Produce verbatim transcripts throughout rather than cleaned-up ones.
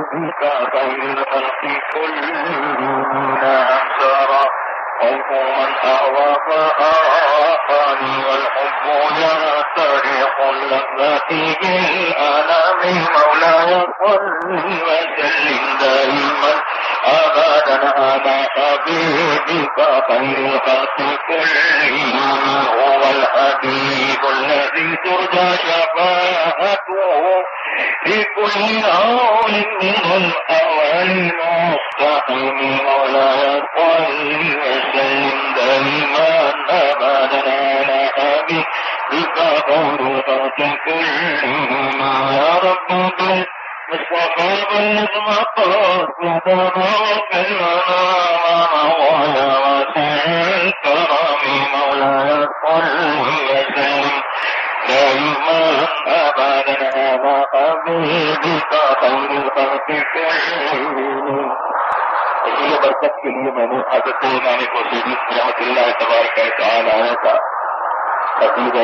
بك خير الخلق كلهم أنصارا خوف من أهوى فأراقني والحب يستريح اللذات بالآلام مولاي صل وسلم دائما أبدا على حبيبك خير الخلق كلهم هو الحبيب الذي ترجى شفاعته في كل هول من الأول مستقيم مولاي صل وسلم دائما أبدا على حبيبك خير الخلق كلهم يا رب مصطفى بلغ مقاصدنا وفي لنا ويا واسع الكرم مولاي صل وسلم دائما ابدا على حبيبك خير الخلق كلهم. اسی برکت کے لیے میں نے حضرت امام کوثری رحمۃ اللہ تبارک و تعالی علیہ کا قصیدہ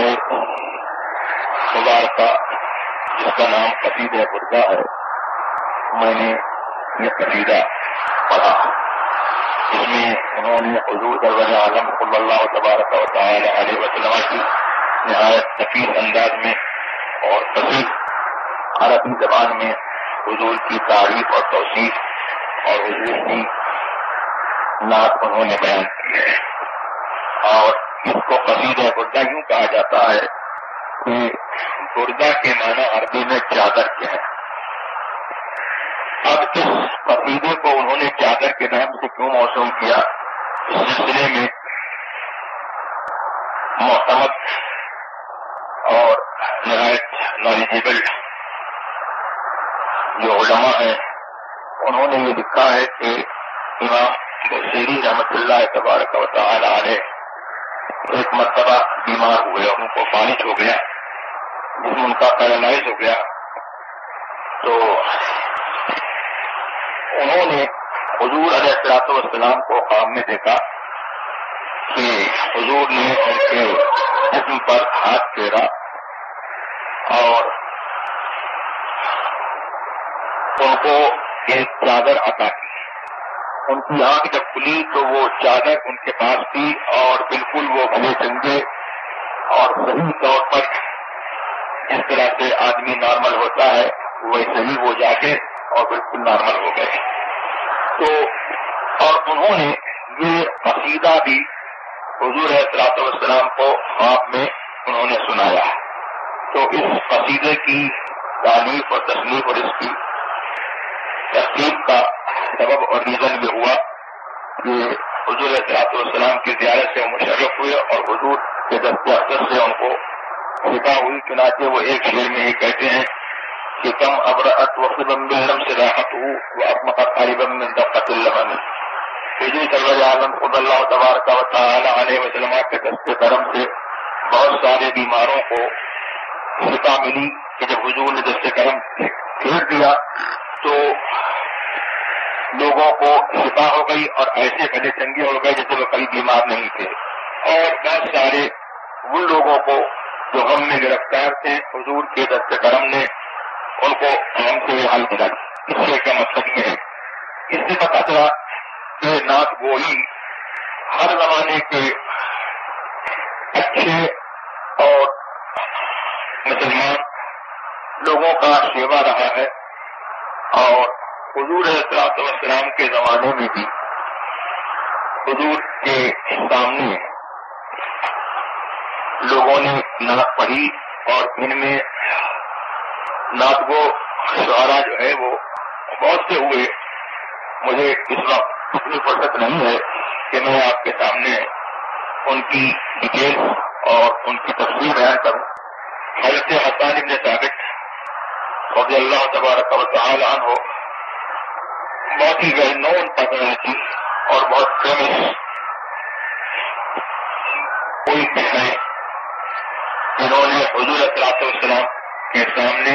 مبارکہ جس کا نام قصیدہ بردا ہے، میں نے یہ قصیدہ پڑھا. اس میں انہوں نے حضور سرور عالم صلی اللہ تبارک و تعالی علیہ وسلم کی نہایت نفیس انداز میں اور فصیح عربی زبان میں حضور کی تعریف اور توصیف اور حضور کی نعت انہوں نے بیان کی ہے. اور اس کو قصیدہ بردا یوں کہا جاتا ہے کہ بردا کے معنی عربی میں چادر کے ہیں. اب اس قصیدے کو انہوں نے چادر کے نام سے کیوں موسوم کیا، اس سلسلے میں معتمد اور نہایت نالیجیبل جو علماء ہیں انہوں نے یہ لکھا ہے کہ امام بصیری رحمۃ اللہ تبارک و تعالی علیہ ایک مرتبہ بیمار ہوئے اور ان کو فالج ہو گیا، جسم ان کا پیرالائز ہو گیا. تو انہوں نے حضور علیہ الصلوۃ والسلام کو خواب میں دیکھا کہ حضور نے ان کے جسم پر ہاتھ پھیرا اور ان کو ایک چادر عطا کی. ان کی آنکھ جب کھلی تو وہ چادر ان کے پاس تھی اور بالکل وہ بھلے چنگے اور صحیح طور پر جس طرح سے آدمی نارمل ہوتا ہے ویسے ہی وہ جاگے اور بالکل نارمل ہو گئے. تو اور انہوں نے یہ قصیدہ بھی حضور علیہ الصلوۃ والسلام کو خواب میں انہوں نے سنایا. تو اس قصیدے کی تعریف اور تصنیف اور اس کی ترتیب کا سبب اور ریزن یہ ہوا کہ حضور علیہ الصلوۃ والسلام کی زیارت سے وہ مشرف ہوئے اور حضور کے دست اقدس سے ان کو شفا ہوئی. چنانچہ وہ ایک شعر میں ہی کہتے ہیں کہ کم ابرأت وخبا باللم سے راحت ہو وہ اپمت قریبا من دقت اللبن. حضور صلی اللہ علیہ وسلم صلی اللہ تبارک و تعالی علیہ وسلم کے دست کرم سے بہت سارے بیماروں کو شفا ملی کہ جب حضور نے دست کرم پھیر دیا تو لوگوں کو شفا ہو گئی اور ایسے بڑے چنگے ہو گئے جیسے وہ کبھی بیمار نہیں تھے. اور بہت سارے ان لوگوں کو جو غم میں گرفتار تھے حضور کے دست کرم نے ان کو غم سے حل دلا. اس سے کا مطلب یہ ہے، اس سے پتا چلا کہ نعت گوئی ہر زمانے کے اچھے اور مسلمان لوگوں کا سیوا رہا ہے. اور حضور علیہ الصلوۃ والسلام کے زمانے میں بھی حضور کے سامنے لوگوں نے نعت پڑھی اور ان میں نعت گو شعراء جو ہے وہ بہت سے ہوئے. مجھے اس وقت اتنی فرصت نہیں ہے کہ میں آپ کے سامنے ان کی ڈیٹیل اور ان کی تفصیل بیان کروں. حضرت حسان بن ثابت رضی اللہ تبارک و تعالی عنہ بہت ہی ویل نون پرسنالٹی اور بہت فیمس کوئی ہے. انہوں نے حضور علیہ الصلوۃ والسلام کے سامنے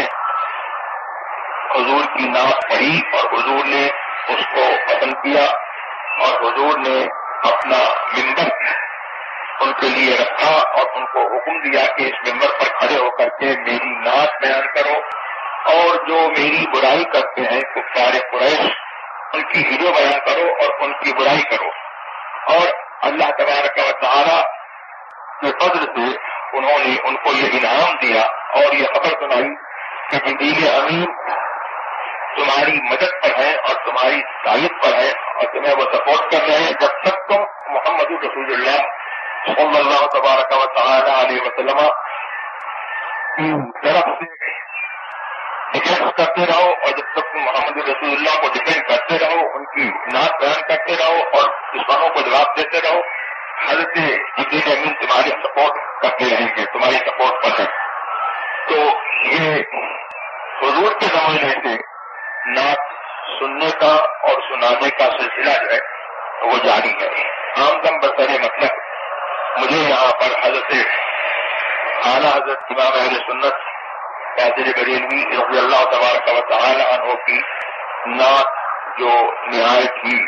حضور کی نعت پڑھی اور حضور نے اس کو پسند کیا اور حضور نے اپنا منبر ان کے لیے رکھا اور ان کو حکم دیا کہ اس منبر پر کھڑے ہو کر کے میری نعت بیان کرو اور جو میری برائی کرتے ہیں کفار قریش ان کی ہیرو بیان کرو اور ان کی برائی کرو. اور اللہ تبارک و تعالی کے فضل سے انہوں نے ان کو یہ انعام دیا اور یہ خبر سنائی کہ جبریل امین تمہاری مدد پر ہے اور تمہاری تائید پر ہے اور تمہیں وہ سپورٹ کر رہے ہیں جب تک تم محمد رسول اللہ صلی اللہ تبارک و تعالی علیہ وسلم کی طرف سے ڈیفینس کرتے رہو اور جب تک تم محمد رسول اللہ کو ڈیفینڈ کرتے رہو ان کی نعت بیان کرتے رہو اور دشمنوں کو جواب دیتے رہو حضرت جبریل امین تمہاری سپورٹ کرتے رہیں گے تمہاری سپورٹ پر ہے. تو یہ حضور کے زمانے سے نعت سننے کا اور سنانے کا سلسلہ جو ہے وہ جاری ہے. عام دم بسر مطلب مجھے یہاں پر حضرت اعلیٰ حضرت امام اہل سنت قادر بریلوی رضی اللہ تبارک و تعالی عنہ کی نعت جو نہایت ہی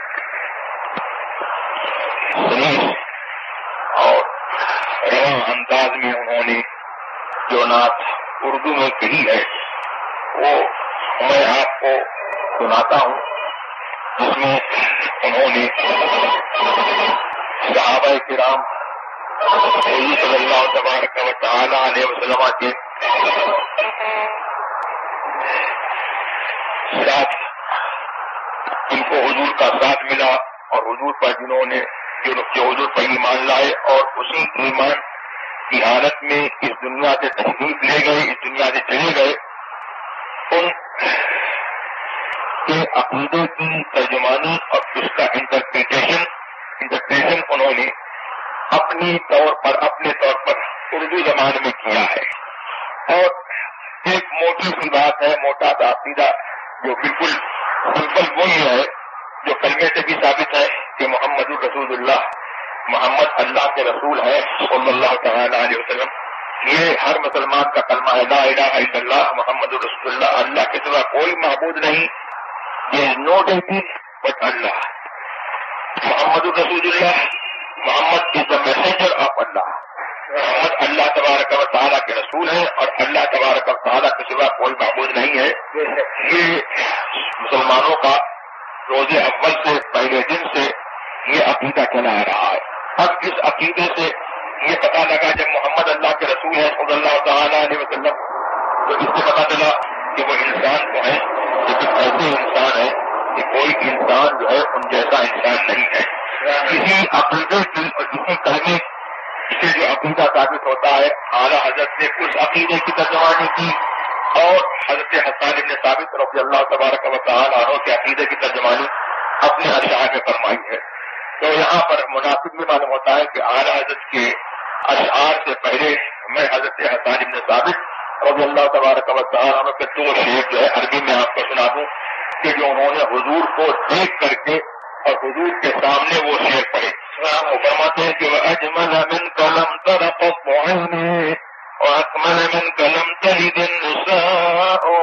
صحیح اور رواں انداز میں انہوں نے جو نعت اردو میں کہی ہے وہ میں آپ کو سناتا ہوں جس میں انہوں نے صحابہ کرام حضور صلی اللہ تبارک و تعالی علیہ وسلم کے ساتھ ان کو حضور کا ساتھ ملا اور حضور پر جنہوں نے جو حضور پر ایمان لائے اور اسی ایمان کی حالت میں اس دنیا سے تشریف لے گئے اس دنیا سے چلے گئے ان کے عقیدے کی ترجمانی اور اس کا انٹرپریٹیشن انٹرپریٹیشن انہوں نے اپنی طور پر اپنے طور پر اردو زبان میں کیا ہے. اور ایک موٹی سی بات ہے موٹا سا عقیدہ جو بالکل سمپل وہی ہے جو کلمے سے بھی ثابت ہے کہ محمد رسول اللہ محمد اللہ کے رسول ہے صلی اللہ تعالی علیہ وسلم. یہ ہر مسلمان کا کلمہ ہے لا الہ الا اللہ محمد رسول اللہ اللہ کے سوا کوئی معبود نہیں. یہ نو ڈیٹی بٹ اللہ محمد رسول اللہ محمد از دا میسنجر آف اللہ. محمد اللہ تبارک و تعالیٰ کے رسول ہیں اور اللہ تبارک و تعالیٰ کے سوا کوئی معبود نہیں ہے. یہ مسلمانوں کا روز اول سے پہلے دن سے یہ عقیدہ چلا آ رہا ہے. اب اس عقیدے سے یہ پتا لگا جب محمد اللہ کے رسول ہیں صلی اللہ تعالیٰ علیہ وسلم تو اس سے پتا چلا کہ وہ انسان کو ہے لیکن ایسے انسان ہے کہ کوئی انسان جو ہے ان جیسا انسان نہیں ہے. کسی عقیدے کی اور کسی کلمے سے جو عقیدہ ثابت ہوتا ہے اعلیٰ حضرت نے اس عقیدے کی ترجمانی کی اور حضرت حسان بن ثابت رضی اللہ تبارک و تعالی عنہ کے عقیدے کی ترجمانی اپنے اشعار میں فرمائی ہے. تو یہاں پر مناسب بھی معلوم ہوتا ہے کہ اعلیٰ حضرت کے اشعار سے پہلے میں حضرت حسان بن ثابت رضی اللہ تبارک و تعالی عنہ کے دو شعر جو ہے عربی میں آپ کو سنا دوں کہ جو انہوں نے حضور کو دیکھ کر کے اور حضور کے سامنے وہ شعر پڑھے. وہ فرماتے ہیں کہ اجمل من کلم ترقت عینی واکمل من کلم تلد النساء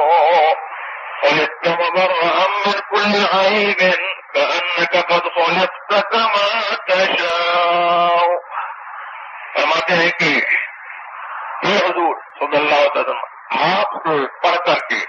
خلقت مبرئا من كل عیب كأنك قد خلقت كما تشاء. فرماتے ہیں کہ اے حضور صلی اللہ علیہ وسلم آپ سے پڑھ کر کے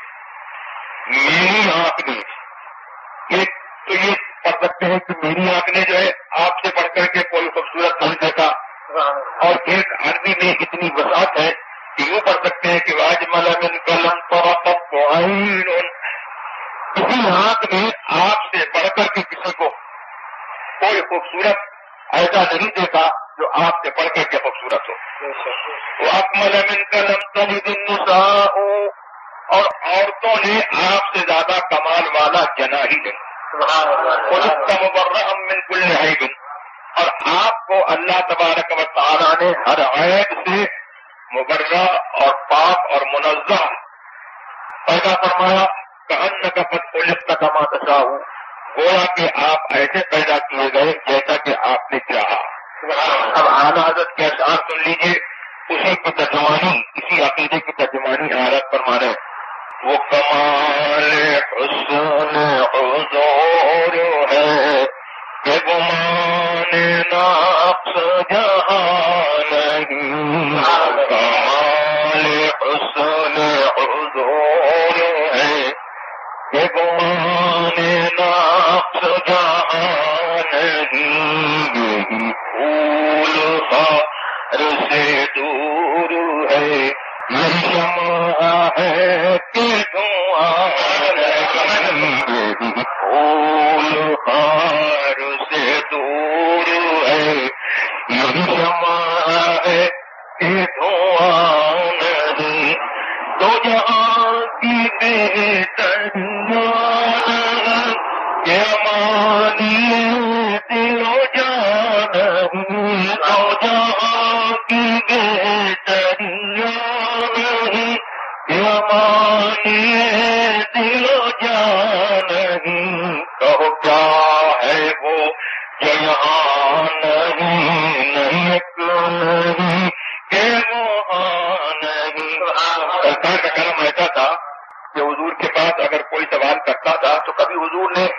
میری آنکھ نے ایک تو یہ پڑھ سکتے ہیں کہ میری آنکھ نے جو ہے آپ سے پڑھ کر کے کوئی خوبصورت نہیں دیکھا اور ایک عربی میں اتنی وسعت ہے کہ یوں پڑھ سکتے ہیں کہ واجمل من کلم طرقت عین. کسی آنکھ نے آپ سے پڑھ کر کے کسی کو کوئی خوبصورت ایسا نہیں دیکھا جو آپ سے پڑھ کر کے خوبصورت ہو. واکمل من کلم تلد النساء اور عورتوں نے آپ سے زیادہ کمال والا جنا ہی نہیں. خلقت مبرئا من كل عیب اور آپ کو اللہ تبارک و تعالیٰ نے ہر عیب سے مبرہ اور پاک اور منزہ پیدا فرمایا. کأنک قد خلقت كما تشاء گویا کہ آپ ایسے پیدا کیے گئے جیسا کہ آپ نے چاہا. اب اعلیٰ حضرت کے اشعار سن لیجیے اسی کی ترجمانی اسی عقیدے کی ترجمانی حالت پر مانے. وہ کمال حسن حضور ہے کہ گمان نقص جہاں نہیں. کمال حسن حضور کہ گمان نفس جہاں نہیں، یہی پھول خار سے دور ہے، یہی شمع ہے کہ دھواں نہیں، یہی پھول خار سے دور ہے، یہی شمع ہے کہ دھواں نہیں، دو جہاں کی بہتریاں کہ امانی دل و جان، دو جہاں کی بہتریاں کہ امانی دل و جان، کہو کیا ہے وہ جو یہاں نہیں، نہیں نہیں کہ وہاں نہیں۔ سرکار کا کرم ایسا تھا کہ حضور کے پاس اگر کوئی سوال کرتا تھا تو کبھی حضور نے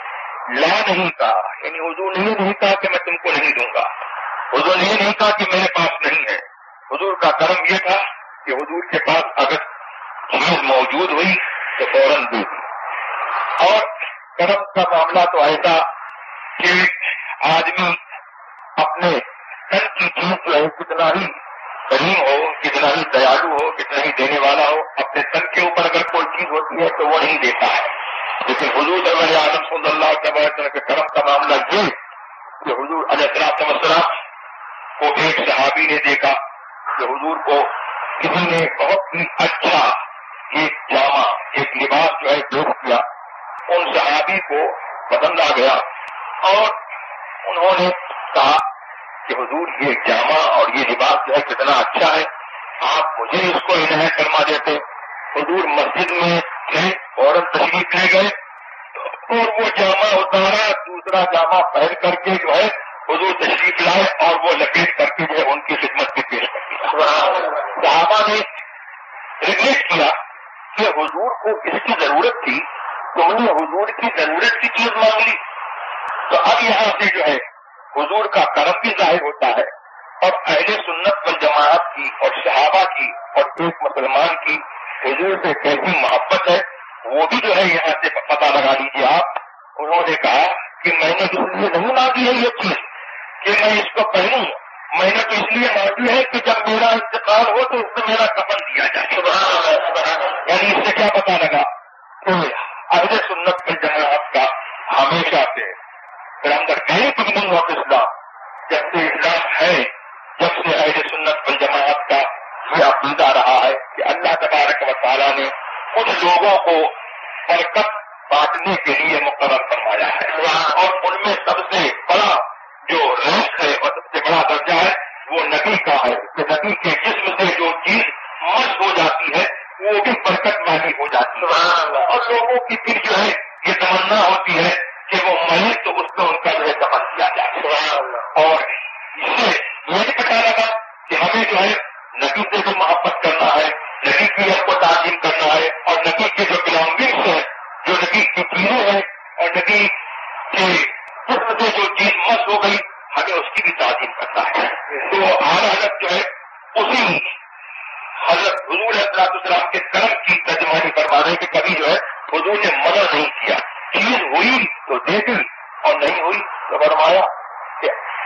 لا نہیں کہا، یعنی حضور نے یہ نہیں کہا کہ میں تم کو نہیں دوں گا، حضور نے یہ نہیں کہا کہ میرے پاس نہیں ہے۔ حضور کا کرم یہ تھا کہ حضور کے پاس اگر چیز موجود ہوئی تو فوراً دے دی۔ اور کرم کا معاملہ تو ایسا کہ آدمی اپنے تن کی چیز جو ہے کتنا ہی کریم ہو، کتنا ہی دیالو ہو، کتنا ہی دینے والا ہو، اپنے تن کے اوپر اگر کوئی چیز ہوتی ہے تو وہ نہیں دیتا ہے۔ لیکن حضور صلی اعظم صلی اللہ علیہ وسلم کے کرم کا معاملہ یہ کہ حضور علیہ السلام کو ایک صحابی نے دیکھا کہ حضور کو کسی نے بہت ہی اچھا ایک جامع، ایک لباس جو ہے پیش کیا، ان صحابی کو پسند آ گیا اور انہوں نے کہا کہ حضور یہ جامع اور یہ لباس جو ہے کتنا اچھا ہے، آپ مجھے اس کو عنایت فرما دیتے۔ حضور مسجد میں تھے، فوراً تشریف لے گئے اور وہ جامع اتارا، دوسرا جامع پہن کر کے جو ہے حضور تشریف لائے اور وہ لپیٹ کر کے جو ہے ان کی خدمت میں پیش کر دیا۔ صحابہ نے ریگریٹ کیا کہ حضور کو اس کی ضرورت تھی، تم نے حضور کی ضرورت کی چیز مانگ لی۔ تو اب یہاں سے جو ہے حضور کا کرم بھی ظاہر ہوتا ہے اور اہل سنت والجماعت کی اور صحابہ کی اور ایک مسلمان کی حضور سے کیسی محبت ہے وہ بھی جو ہے یہاں سے پتہ لگا لیجیے آپ۔ انہوں نے کہا کہ میں نے اس لیے نہیں مانگی ہے یہ چیز کہ میں اس کو پہنوں، میں نے تو اس لیے مانگی ہے کہ جب میرا انتقال ہو تو اس میں میرا کفن دیا جائے۔ یعنی اس سے کیا پتہ لگا کہ اہل سنت والجماعت کا ہمیشہ سے اندر ویری بگننگ آف اسلام، جب سے اسلام ہے، جب سے اہل سنت والجماعت کا یہ عقیدہ رہا ہے کہ اللہ تبارک و تعالیٰ نے کچھ لوگوں کو برکت بانٹنے کے لیے مقرر فرمایا ہے اور ان میں سب سے بڑا جو رزق ہے اور سب سے بڑا درجہ ہے وہ نبی کا ہے کہ نبی کے جسم سے جو چیز مس ہو جاتی ہے وہ بھی برکت والی ہو جاتی ہے اور لوگوں کی پھر جو ہے یہ تمنا ہوتی ہے کہ وہ مرے تو اس کو ان کا جو ہے دفن کیا جائے۔ اور اس سے یہ بھی پتا لگا کہ ہمیں جو ہے نبی سے بھی محبت کرنا ہے، نبی کی حق کو تعظیم کرنا ہے اور نبی کے جو بلانگنگس ہیں، جو نبی کی چیزیں ہیں اور نبی کے جسم سے جو چیز مس ہو گئی ہمیں اس کی بھی تعظیم کرنا ہے۔ تو ہر حضرت جو ہے اسی حضرت حضور علیہ السلام کے کرم کی ترجمانی فرما رہے کہ کبھی جو ہے حضور نے منع نہیں کیا، چیز ہوئی تو دے دی اور نہیں ہوئی تو فرمایا کہ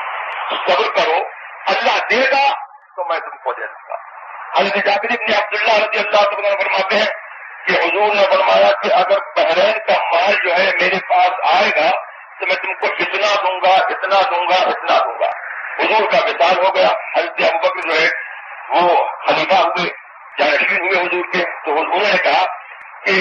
صبر کرو، اللہ دے گا تو میں تم کو دے دوں گا۔ حضرت جابر بن عبداللہ رضی اللہ عنہ فرماتے ہیں کہ حضور نے فرمایا کہ اگر بحرین کا مال جو ہے میرے پاس آئے گا تو میں تم کو اتنا دوں گا، اتنا دوں گا، اتنا دوں گا۔ حضور کا وصال ہو گیا، حضرت ابوبکر جو ہے وہ خلیفہ ہوئے، جانشین ہوئے حضور کے، تو انہوں نے کہا کہ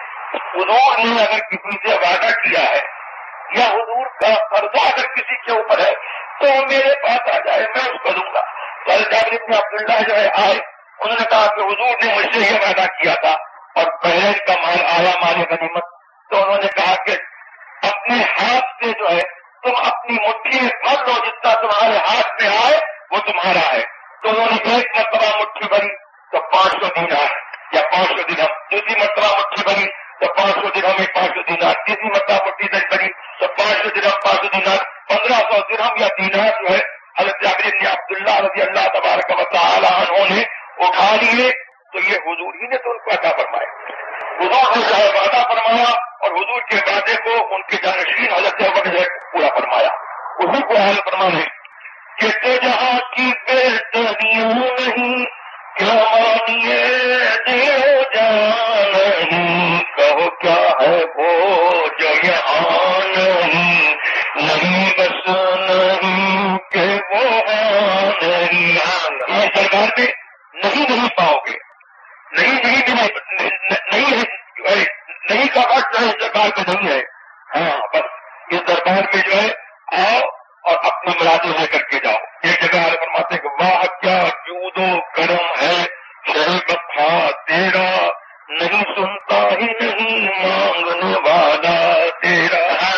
حضور نے اگر کسی سے وعدہ کیا ہے یا حضور کا قرضہ اگر کسی کے اوپر ہے تو وہ میرے پاس آ جائے، میں اس کو دوں گا۔ حضرت جابر بن عبداللہ جو ہے آئے، انہوں نے کہا کہ حضور نے مجھ سے یہ وعدہ کیا تھا اور بحرین کا مال آیا، مال غنیمت، تو انہوں نے کہا کہ اپنے ہاتھ سے جو ہے تم اپنی مٹھی میں بھر لو، جتنا تمہارے ہاتھ میں آئے وہ تمہارا ہے۔ تو انہوں نے ایک مرتبہ مٹھی بھری تو پانچ سو دینار یا پانچ سو درہم، دوسری مرتبہ مٹھی بھری تو پانچ سو درہم میں پانچ سو دینار، تیسری مرتبہ مٹھی بھری تو پانچ سو درہم پانچ سو دینار، پندرہ سو درہم یا دینار جو ہے حضرت جابر بن عبداللہ رضی اللہ تبارک و تعالی عنہ نے اٹھا لیے۔ تو یہ حضور ہی نے تو ان کو عطا فرمائے، حضور نے جو ہے وعدہ فرمایا فرمایا اور حضور کے وعدے کو ان کے جانشین حضرت ابوبکر نے پورا فرمایا. اسی کو حال فرمانے کہ تو جہاں کی بہتریوں نہیں کیا مانیے دیو جان نہیں کہو کیا ہے وہ جو یہاں نہیں نہیں بس نہیں کہ وہ نہیں. یہ دربار میں نہیں نہیں پاؤ گے نہیں نہیں نہیں نہیں نہیں کا وقت جو ہے دربار میں نہیں ہے. ہاں بس اس دربار میں جو ہے آؤ اور اپنی مرادیں لے کر کے جاؤ. ایک جگہ فرماتے کہ واہ کیا جود و کرم ہے شہ بخا تیرا نہیں سنتا ہی نہیں مانگنے والا تیرا.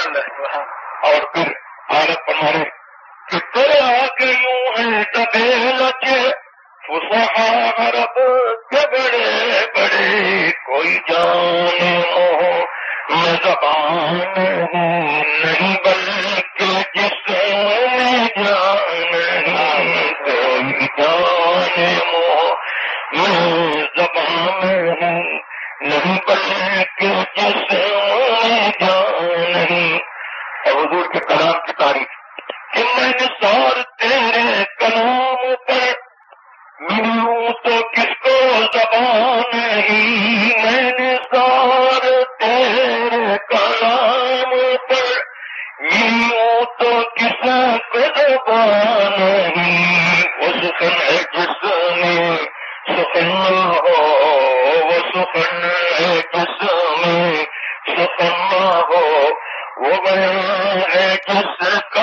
اور پھر حالت فرمانے کہ تیرے آگے یوں ہے دبے لچے فصحا عرب کے بڑے بڑے کوئی جانے ہو میں زبان نہیں نہیں بلکہ جس میں جان نہیں کوئی جانے ہو میں زبان نہیں نہیں بلکہ جس میں جان نہیں. اور حضور کے کلام کی تعریف کہ میں نثار تیرے کلام پر ملوں تو کس کو زبان نہیں میں نثار تیرے کلام پر ملوں تو کس کو زبان نہیں. وہ سخن ہے جس میں سخن ہو وہ سخن ہے جس میں سخن ہو وہ بیان ہے جس کا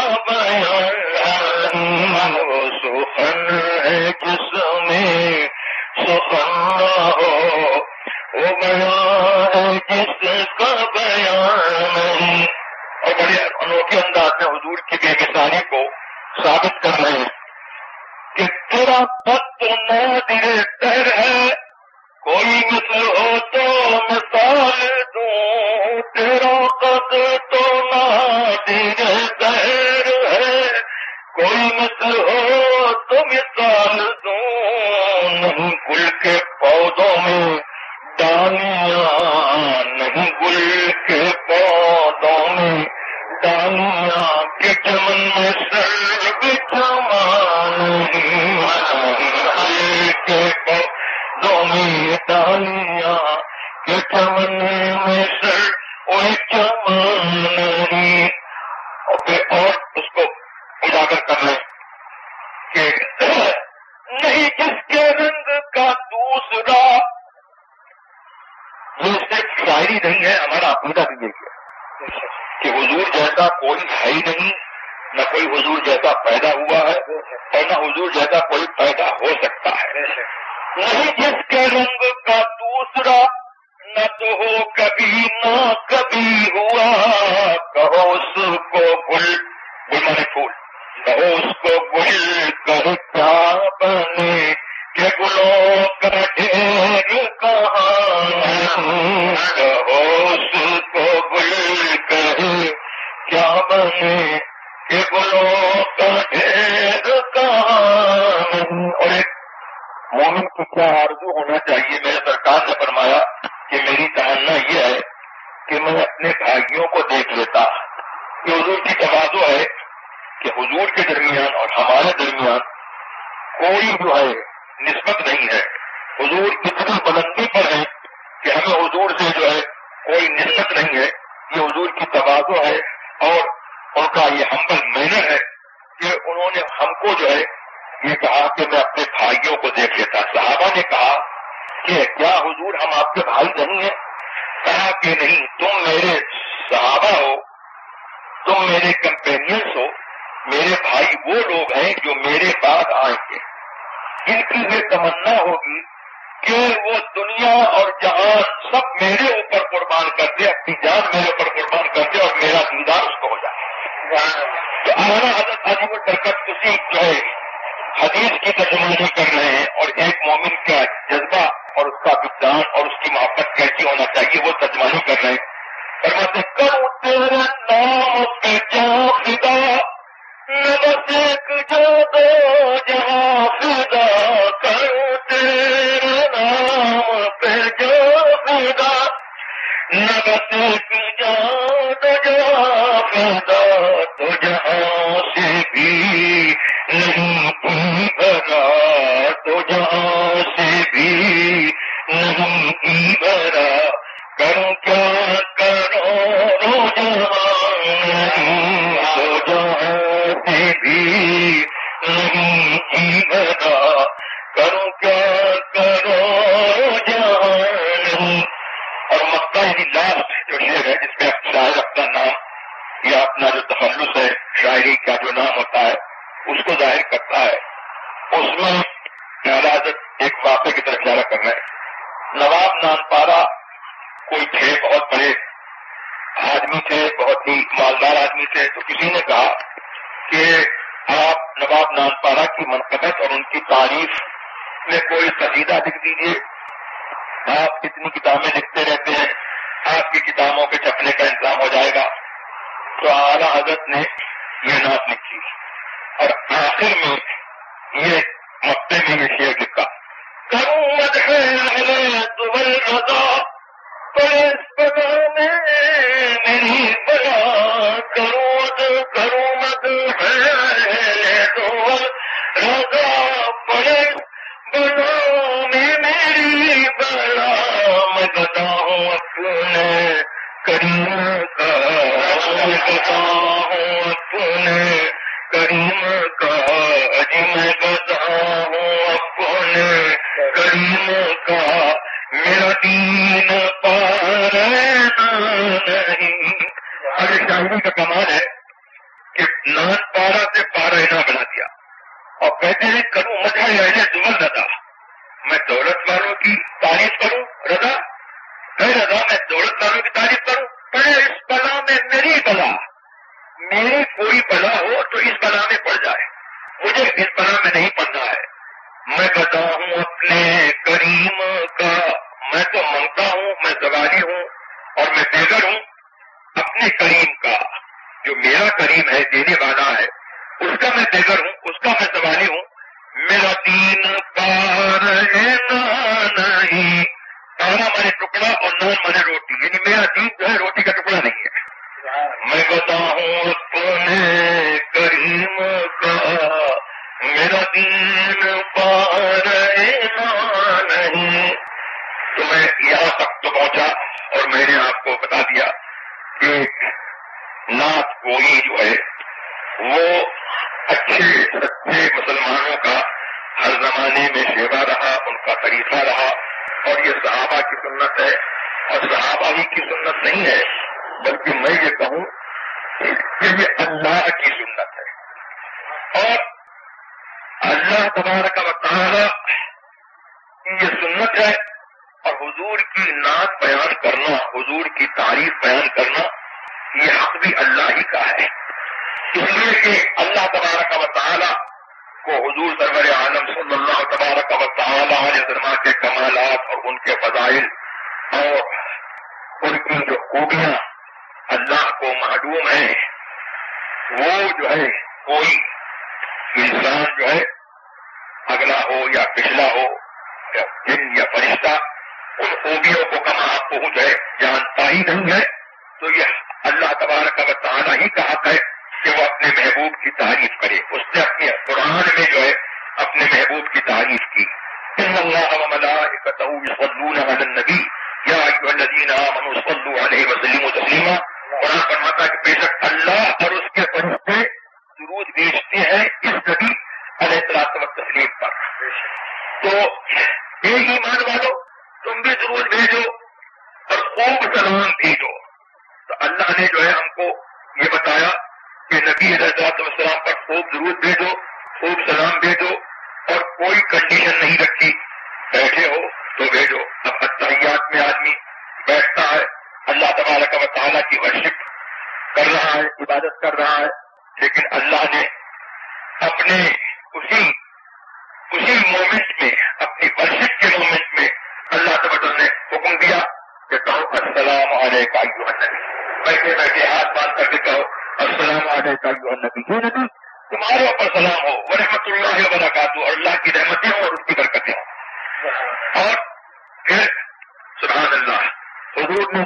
بیان وہ سخن ہے جس میں سخن ہو وہ بیان ہے جس کا بیان نہیں. اور بڑے انوکھے انداز میں حضور کی بے مثالی کو ثابت کر رہے ہیں کہ تیرا قد تو نادر تر ہے کوئی مثل ہو تو مثال دوں تیرا قد تو نادر تر ہے کوئی مثل ہو تو مثال دوں. نہیں گل کے پودوں میں ڈالیاں نہیں گل کے پودوں میں ڈالیاں کے چمن میں سر بچھمان نہیں کے پودوں میں ڈالیاں کے چمن میں سر وہی چمان نہیں. اور پھر اور اس کو اجاگر کر لیں کہ نہیں جس کے رنگ کا دوسرا. یہ صرف شاعری نہیں ہے ہمارا عقیدہ بھی یہی ہے کہ حضور جیسا کوئی ہے ہی نہیں نہ کوئی حضور جیسا پیدا ہوا ہے اور نہ حضور جیسا کوئی پیدا ہو سکتا ہے. نہیں جس کے رنگ کا دوسرا نہ تو ہو کبھی نہ کبھی ہوا کہو اس کو گل گل مانے پھول کہو اس کو گل کہو کیا بنے کہ گلوں کا ڈھیر کہاں کہو اس کو گل کہے کیا بنے کہ گلوں کا ڈھیر کہاں. اور ایک مومن کو کیا آرزو ہونا چاہیے. میرے سرکار نے فرمایا کہ میری تمنا یہ ہے کہ میں اپنے بھائیوں کو دیکھ لیتا. یہ حضور کی تواضع ہے کہ حضور کے درمیان اور ہمارے درمیان کوئی جو ہے نسبت نہیں ہے. حضور اتنی بلندی پر ہے کہ ہمیں حضور سے جو ہے کوئی نسبت نہیں ہے. یہ حضور کی تواضع ہے اور ان کا یہ ہمبل مینر ہے کہ انہوں نے ہم کو جو ہے یہ کہا کہ میں اپنے بھائیوں کو دیکھ لیتا. صحابہ نے کہا کہ کیا حضور ہم آپ کے بھائی نہیں ہیں؟ کہا کہ نہیں، تم میرے صحابہ ہو، تم میرے کمپینینس ہو، میرے بھائی وہ لوگ ہیں جو میرے بعد آئیں گے. ان کی یہ تمنا ہوگی کہ وہ دنیا اور جہان سب میرے اوپر قربان کر دے، اپنی جان میرے اوپر قربان کر دے اور میرا دیدار اس کو ہو جائے. تو ہمارا حضرت عظیم البرکت اسی جو ہے حدیث کی ترجمانی کر رہے ہیں اور ایک مومن کا جذبہ اور اس کا وجدان اور اس کی محبت کیسی ہونا چاہیے وہ ترجمانی کر رہے ہیں. فرماتے کروں تیرے نام پہ جاں فدا نہ بس ایک جو دو جہاں فدا کروں تیرے نام پہ جو فدا نہ بس کی جان جہاں پیدا تو جہاں سے بھی نہیں کی بھرا تو جہاں سے بھی نہیں کی بھرا کروں کیا کرو رو جہاں تو جہاں سے بھی نہیں کی بھرا کروں کیا کرو جہاں نہیں. اور مکہ یعنی لاسٹ جو شعر ہے جس میں شاعر اپنا نام یا اپنا جو تخلص ہے شاعری کا جو نام ہوتا ہے اس کو ظاہر کرتا ہے. اس میں حضرت ایک واقعے کی طرف اشارہ کر رہے ہیں. نواب نانپارا کوئی تھے بہت بڑے آدمی تھے, بہت ہی مالدار آدمی تھے. تو کسی نے کہا کہ آپ نواب نانپارا کی منقبت اور ان کی تعریف میں کوئی قصیدہ لکھ دیجیے. آپ اتنی کتابیں لکھتے رہتے ہیں, آپ کی کتابوں کے چھپنے کا انتظام ہو جائے گا. تو اعلیٰ حضرت نے یہ نعت لکھی اور آخر میں یہ مکتے میں یہ شعر لکھا. کروں مدح اہل دول رضا پر اس بلا میں میری بلا کروں کروں مدح اہل دول رضا پر اس بلا میں میری بلا میں گدا ہوں اپنے کریم کا میں گدا ہوں اپنے کریم کا جی میں گدا ہوں اپنے کریم کا میرا دین پارا نہیں. ارے شاعری کا کمال ہے کہ نان پارا سے پارا بنا دیا اور کہتے ہیں کروں مدح اہل دول رضا, میں دولت والوں کی تعریف کروں رضا اے رضا میں دولت والوں کی تعریف کروں. پر اس بلا میں میری بلا میری کوئی بلا ہو تو اس بلا میں پڑ جائے, مجھے اس بلا میں نہیں پڑنا ہے. میں بتا ہوں اپنے کریم کا, میں تو منگتا ہوں, میں زوالی ہوں اور میں دیگر ہوں اپنے کریم کا. جو میرا کریم ہے دینے والا ہے اس کا میں دیگر ہوں, اس کا میں زوالی ہوں. میرا دین پار ہے نہیں, پارا مانے ٹکڑا اور نان مانے روٹی, یعنی میرا دین جو ہے روٹی کا ٹکڑا نہیں ہے. میں بتاؤں اپنے کریم کا میرا دین پار ہے نہیں. تو میں یہاں تک تو پہنچا اور میں نے آپ کو بتا دیا کہ نعت گوئی جو ہے وہ اچھے سچے مسلمانوں کا ہر زمانے میں شیوا رہا, ان کا طریقہ رہا. اور یہ صحابہ کی سنت ہے, اور صحابہ ہی کی سنت نہیں ہے بلکہ میں یہ کہوں کہ یہ اللہ کی سنت ہے. اور اللہ تبارک و تعالی کی یہ سنت ہے. اور حضور کی نعت بیان کرنا, حضور کی تعریف بیان کرنا, یہ حق بھی اللہ ہی کا ہے. اس لیے کہ اللہ تبارک و تعالی کو حضور سرور عالم صلی اللہ تبارک و تعالی علیہ وسلم کے کمالات اور ان کے فضائل اور ان کی جو خوبیاں اللہ کو معلوم ہیں. وہ جو ہے کوئی انسان جو ہے اگلا ہو یا پچھلا ہو یا جن یا فرشتہ ان خوبیوں کو کہاں پہنچ ہے جانتا ہی نہیں ہے. تو یہ اللہ تبارک و تعالی ہی کا حق ہے کہ وہ اپنے محبوب کی تعریف کرے. اس نے اپنے قرآن میں جو ہے اپنے محبوب کی تعریف کی. ان اللہ و ملائکتہ یصلون علی النبی یا ایھا الذین آمنوا صلوا علیہ وسلموا تسلیما. قرآن فرماتا ہے کہ بے شک اللہ اور اس کے فرشتے درود بھیجتے ہیں اس نبی علیہ الصلوۃ والتسلیم پر. تو اے ایمان والو تم بھی درود بھیجو اور خوب سلام بھیجو. تو اللہ نے جو ہے ہم کو یہ بتایا کہ نبی علیہ الصلوۃ والسلام پر خوب درود بھیجو, خوب سلام بھیجو, اور کوئی کنڈیشن نہیں رکھی, بیٹھے ہو تو بھیجو. اب اتحیات میں آدمی بیٹھتا ہے, اللہ تبارک و تعالیٰ کی ورشپ کر رہا ہے, عبادت کر رہا ہے, لیکن اللہ نے اپنے اسی اسی مومنٹ میں, اپنی ورشپ کے مومنٹ میں اللہ تبارک نے حکم دیا کہ کہو السلام علیکم ایھا النبی. بیٹھے بیٹھے ہاتھ باندھ کر کے کہو السلام علیکم ایھا النبی. یہ نبی تمہارے اوپر سلام ہو ورحمۃ اللہ وبرکاتہ, اور اللہ کی رحمتیں ہوں اور اس کی برکتیں ہوں. اور پھر سبحان اللہ حضور نے جو ہے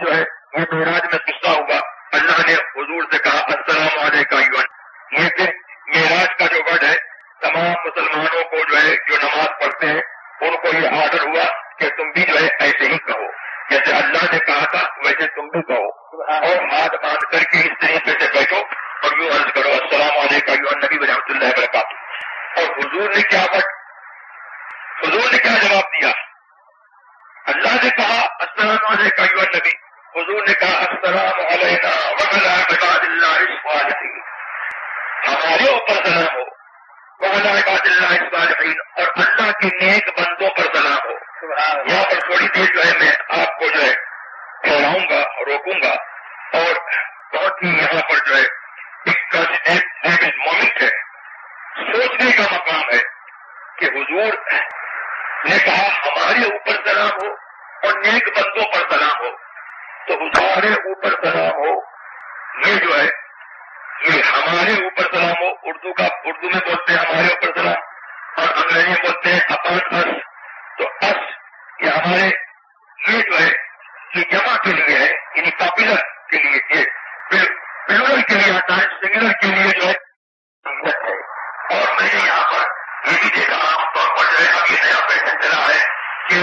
یہ معراج میں قصہ ہوا. اللہ نے حضور سے کہا السلام علیکم ایوہ. یہ پھر معراج کا جو ورڈ ہے تمام مسلمانوں کو جو ہے جو نماز پڑھتے ہیں ان کو یہ آرڈر ہوا کہ تم بھی جو ہے ایسے ہی کہو جیسے اللہ نے کہا تھا ویسے تم بھی کہو, اور ہاتھ باندھ کر کے اس طریقے سے بیٹھو اور یوں عرض کرو السلام علیکم ایوہ نبی ورحمۃ اللہ وبرکاتہ. اور حضور نے کیا ورڈ حضور نے کیا جواب دیا؟ اللہ نے کہا السلام علیکم ایوہ نبی, حضور نے کہا السلام علینا وعلی عباد اللہ الصالحین. ہمارے اوپر سلام ہو وعلی عباد اللہ الصالحین, اور اللہ کے نیک بندوں پر سلام ہو. یہاں پر تھوڑی دیر جو ہے میں آپ کو جو ہے ٹھہراؤں گا روکوں گا, اور بہت ہی یہاں پر جو ہے ایک مومنٹ ہے, سوچنے کا مقام ہے کہ حضور نے کہا ہمارے اوپر سلام ہو اور نیک بندوں پر سلام ہو. تو ہمارے اوپر سلام ہو یہ جو ہے یہ ہمارے اوپر سلام ہو, اردو کا اردو میں بولتے ہیں ہمارے اوپر سلام, اور انگریزی میں بولتے ہیں اپان اس. تو اس یہ ہمارے یہ جو ہے یہ جمع کے لیے ہے, یعنی پاپولر کے لیے, یہ پلورل کے لیے آتا ہے, سنگولر کے لیے جو ہے. اور میں نے یہاں پر یہ بھی دیکھا عام طور پر جو ہے اب یہ نیا پیٹرن چلا ہے کہ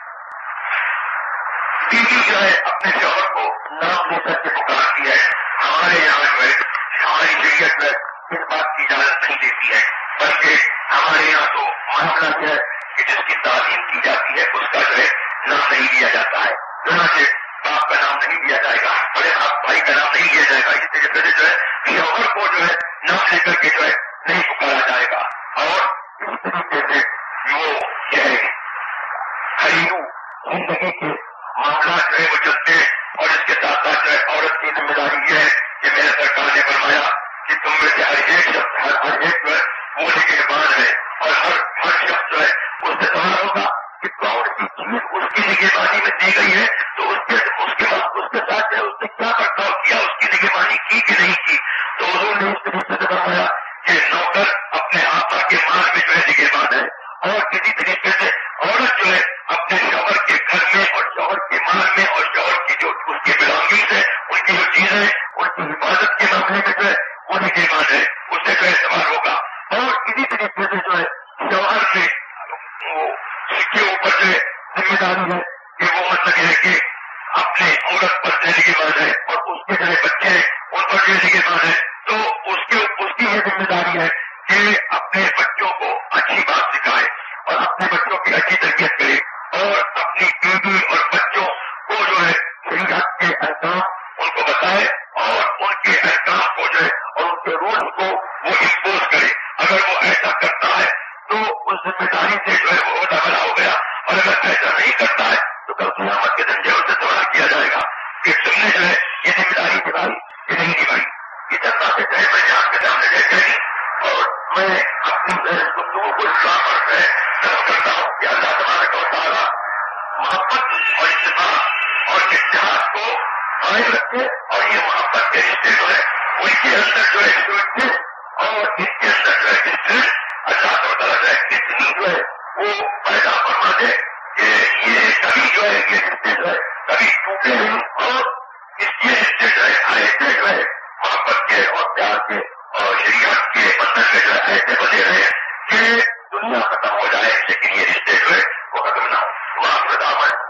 بیوی جو ہے اپنے شوہر کو نام لے کر کے پکارتی ہے. ہمارے یہاں جو ہے ہماری شریعت میں اس بات کی اجازت نہیں دیتی ہے, بلکہ ہمارے یہاں تو معاملہ جو ہے کہ جس کی تعلیم کی جاتی ہے اس کا جو ہے نام نہیں لیا جاتا ہے. چنانچہ باپ کا نام نہیں لیا جائے گا, بڑے باپ بھائی کا نام نہیں لیا جائے گا, اس طریقے سے جو ہے شوہر کو جو ہے نام لے کر کے جو ہے نہیں پکارا جائے گا. اور اس طریقے سے وہ جو ہے گھریلو زندگی کے معاملات جو ہے وہ چلتے ہیں. اور اس کے ساتھ ساتھ جو ہے عورت کی ذمہ داری یہ ہے کہ میرے سرکار نے فرمایا کہ تم میں سے ہر ایک شخص ہر ہر ایک جو ہے وہ نگہبان ہے, اور ہر ہر شخص جو ہے اس سے سوال ہوگا کہ کون سی چیز اس کی نگہبانی میں دی گئی ہے, تو اس کے اس کے بعد اس کے ساتھ جو ہے اس نے کیا برتاؤ کیا, اس کی نگہبانی کی کہ نہیں کی. تو حضور نے اس طریقے سے فرمایا کہ نوکر اپنے آقا کے مال میں جو ہے نگہبان ہے, اور کسی طریقے سے عورت جو ہے اپنے شوہر کے گھر میں اور شوہر کے مال میں اور شوہر کی جو اس کی بلانگنگز ہے ان کی جو چیزیں ان کی حفاظت کے معاملے میں جو ہے وہ نگہبان ہے, اس سے جو ہے سوال ہوگا. اور اسی طریقے سے جو ہے شوہر سے وہ اس کے اوپر جو ہے ذمہ داری ہے کہ وہ مطلب ہے کہ اپنے عورت پر جو نگہبان ہے, اور اس کے جو بچے ہیں ان پر جو نگہبان ہے, تو اس کے اس کی یہ ذمہ داری ہے کہ اپنے بچوں کو اچھی بات سکھائے اور اپنے بچوں کی اچھی تربیت کرے, اور اپنی بیوی اور بچوں کو جو ہے شریعت کے احکام ان کو بتائے, اور ان کے احکام کو جو ہے اور ان کے رولز کو وہ امپوز کرے. اگر وہ ایسا کرتا ہے تو اس ذمہ داری سے جو ہے وہ عہدہ بنا ہو گیا, اور اگر ایسا نہیں کرتا ہے تو کل قیامت کے دن جو ہے اسے سوال کیا جائے گا کہ تم نے جو ہے یہ ذمہ داری نبھائی کہ نہیں نبھائی. یہ چند باتیں جو ہے میں نے آپ کے سامنے جو کہہ دی, اور میں اپنی گفتگو کو اس طرح پر ہے طلب کرتا ہوں کہ اللہ تبارک و تعالیٰ محبت اور اتفاق اور اتحاد کو قائم رکھے, اور یہ محبت کے رشتے جو ہے ان کے اندر جو ہے اسٹوڈنٹ اور ان کے اندر جو ہے اسٹوڈنٹ اللہ تعالیٰ جو ہے اتنی جو ہے وہ پیدا فرما دے کہ یہ کبھی جو ہے یہ رشتے جو ہے کبھی ٹوٹے نہیں, اور اس یہ رشتے جو ہے ایسے جو ہے محبت کے اور پیار کے اور شریعت کے بندن میں جو ہے ایسے بنے رہے کہ دنیا ختم ہو جائے لیکن یہ رشتے جو ہے وہ ختم نہ ہو. وہاں پر دعوت